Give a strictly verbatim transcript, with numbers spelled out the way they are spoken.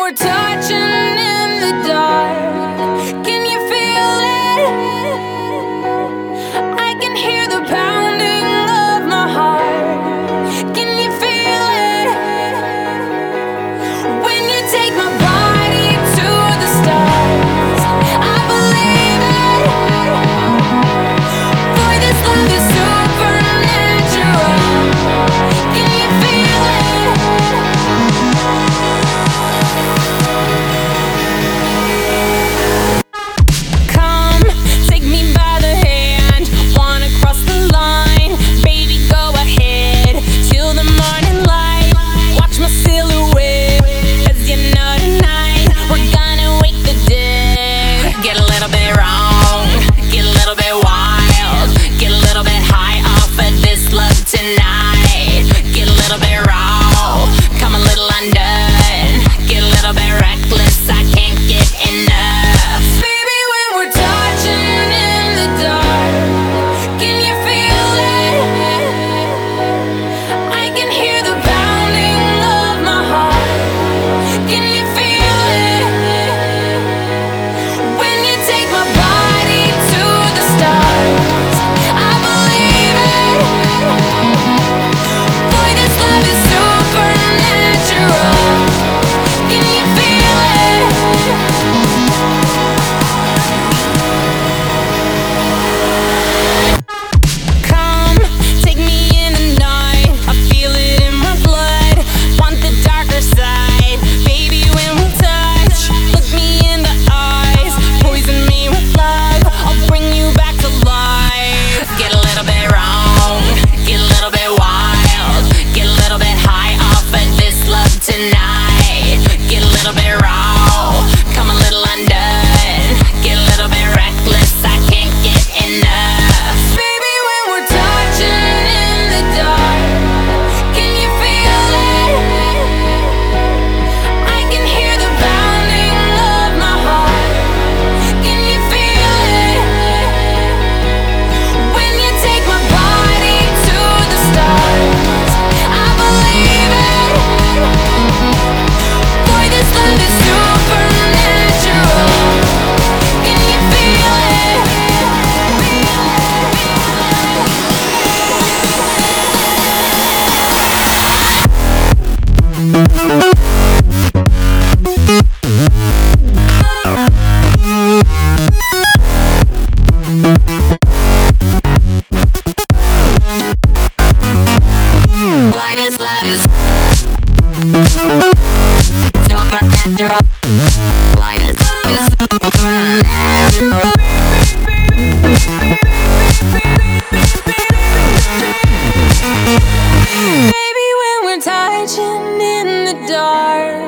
we're touching in the dark, can you feel it? I can hear the pounding of my heart. Can you feel it? When you take my body to the stars, I believe it. Boy, this love is supernatural. Can you feel it? Come, take me by the hand. Wanna cross the line? Baby, go ahead. Till the morning light. Watch my silhouette. Cause you know tonight we're gonna wake the dead. Get a little bit wrong, get a little bit wild, get a little bit high off of this love tonight. Get a little bit raw, come a little undone. Get a little bit reckless, I can't get enough. Baby, when we're touching in the dark, can you feel it? I can hear the pounding of my heart. Can you feel it? When you take my body to the stars, I believe it. Boy, this love is supernatural. Can you feel it? Come, take me in the night. I feel it in my blood. Want the darker side. Baby, when we touch, look me in the eyes. Poison me with love. I'll bring you back to life. Get a little bit wrong, get a little bit wild, get a little bit high off of this love tonight. Get a little bit raw, come a little undone. Get a little bit reckless, I can't get enough. Baby, when we're touching in the dark, can you feel it? I can hear the pounding of my heart. Can you feel it? When you take my body to the stars, I believe it. Boy, this love is supernatural. Can you feel it? Why this love is supernatural? Why this love is supernatural? Baby, when we're touching in the dark,